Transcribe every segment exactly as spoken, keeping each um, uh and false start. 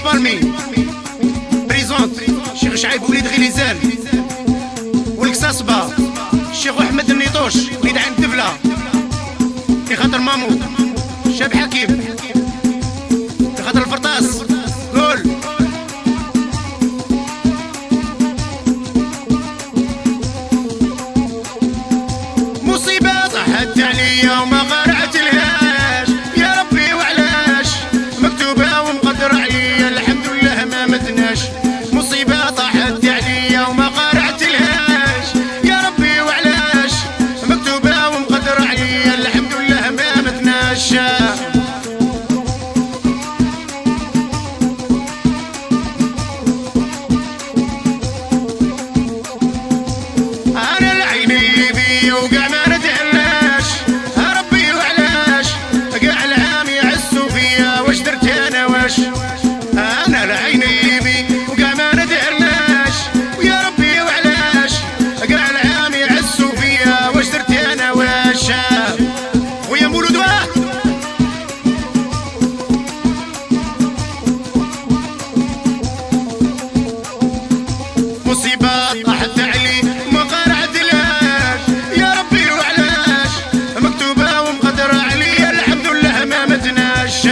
بالمي بريزونت شيخ شعيب وليد غليزان والكساسبة الشيخ احمد النيطوش وليد عين الدبلة في خاطر مامو شاب حكيم في خاطر الفرطاس قول مصيبة طاحت عليا وما قرعت لهاش يا ربي وعلاش مكتوبة ومقدر عليا الحمد لله ما متناش مصيبة طاحت عليا وما قرعت لهاش يا ربي وعلاش مكتوبة ومقدر عليا الحمد لله ما متناش أنا العين اللي بي وقع ما ندهلاش يا ربي وعلاش قاع العام يعسوا فيا واش درت أنا واش أنا العين اللي بي وقع ما ندهلاش ويا ربي وعلاش قاع العام يعسوا فيا واش درت أنا واش ويا مولود واه مصيبة طاحت علي ما قرعت لهاش يا ربي وعلاش مكتوبة ومقدرة عليا الحمد لله ما متناش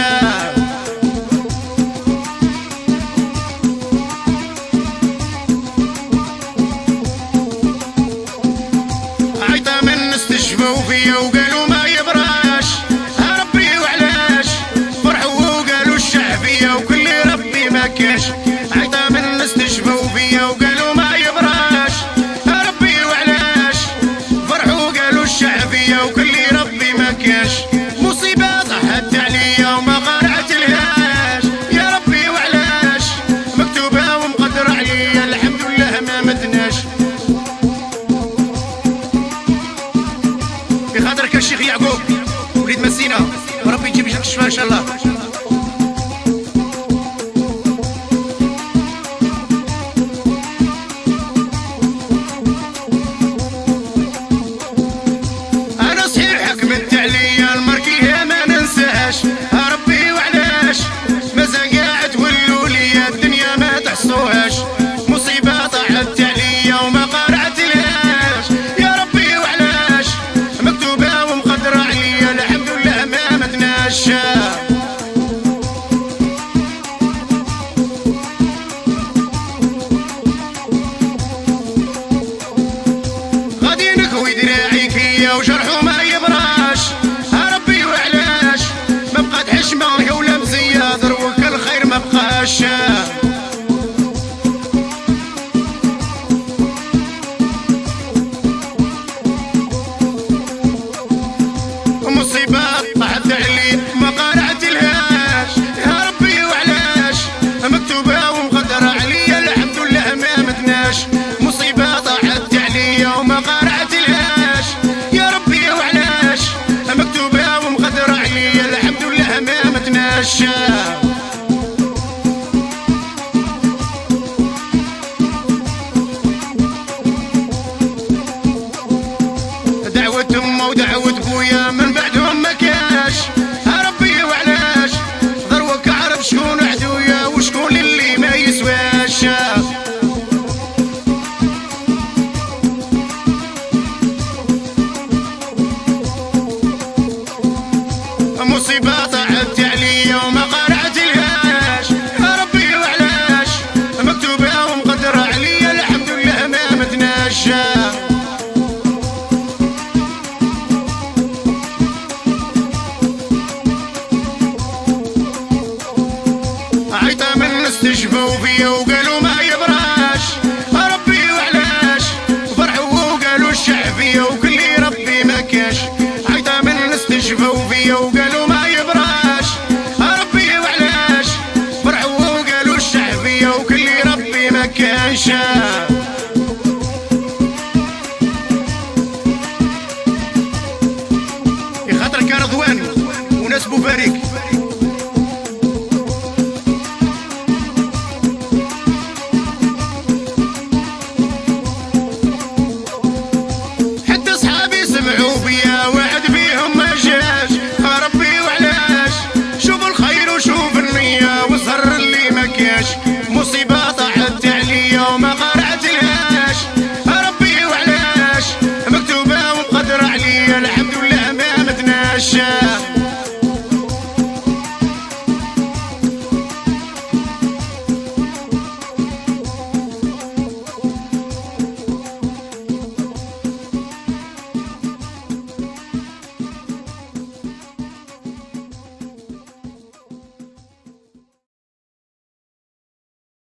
عيطة من استشفوا فيا وقالوا ما يبراش يا ربي وعلاش فرحوا وقالوا الشعبية وكل ربي ما كاش عيطة من استشفوا فيا وقالوا ما يبراش يا ربي وعلاش فرحوا وقالوا الشعبية وكل ربي ما كاش مصيبة طاحت عليا وما قرعت لهاش يا ربي وعلاش مكتوبة ومقدرة عليا الحمد لله ما متناش في خاطرك الشيخ يعقوب وليد مسينا وربي يجيب لك الشفاء ان شاء الله انا صحيح حكمت عليا المركيه ما ننساهاش يا ربي وعلاش مازال قاعد تولوا ليا الدنيا ما تحصوهاش مصيبه طاحت عليا وما قرعت لهاش يا ربي وعلاش مكتوبه ومقدره عليا الحمد لله ما متناش غادي نكوي دراعي كيا وجرحو ما يبراش يا ربي وعلاش ما بقات حشمه ولا مزيه دروك الخير ما بقاش مصيبة طاحت علي ما قرعت لهاش يا ربي وعلاش مكتوبة ومقدرة عليا الحمد لله ما متناش مصيبة طاحت عليا وما قرعت لهاش يا ربي وعلاش مكتوبة ومقدرة عليا الحمد لله ما متناش دعوة أمه ودعوة بويا من بعدهم ما كاش يا ربي وعلاش ضروك عرف شكون عدويا وشكون اللي ما يسواش مصيبة طاحت عليا وما قرعت لهاش يا ربي وعلاش مكتوبة ومقدرة عليا الحمد لله ما متناش عيطة من استشفوا فيا وقالوا ما يبراش يا ربي وعلاش فرحوا وقالوا الشعبية وكل ربي ما كاش عيطة من استشفوا فيا وقالوا ما يبراش يا ربي وعلاش فرحوا وقالوا الشعبية وكل ربي ما كاش يخاطرك يا رضوان وناس بوفاريك حتى صحابي سمعوا بيا وعد بيهم ما جاش يا رب كاش